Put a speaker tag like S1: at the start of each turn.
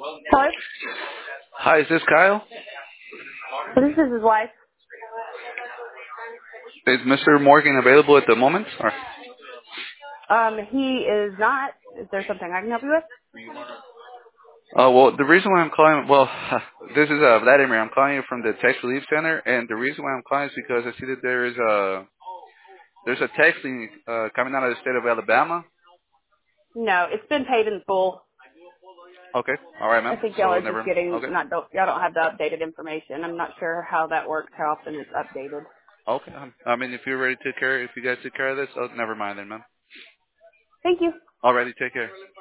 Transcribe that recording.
S1: Hello?
S2: Hi, is this Kyle?
S1: This is his wife.
S2: Is Mr. Morgan available at the moment? Or,
S1: He is not. Is there something I can help you with?
S2: well, the reason why I'm calling, this is Vladimir. I'm calling you from the Tax Relief Center, and the reason why I'm calling is because I see that there's a tax lien coming out of the state of Alabama.
S1: No, it's been paid in full.
S2: Okay, all right,
S1: I
S2: ma'am.
S1: think y'all
S2: So
S1: are just
S2: never.
S1: getting
S2: Okay,
S1: y'all don't have the updated information. I'm not sure how that works, how often it's updated.
S2: okay. I mean, if you're ready to take care, if you guys take care of this, oh, never mind then, ma'am.
S1: Thank you.
S2: Alrighty, take care.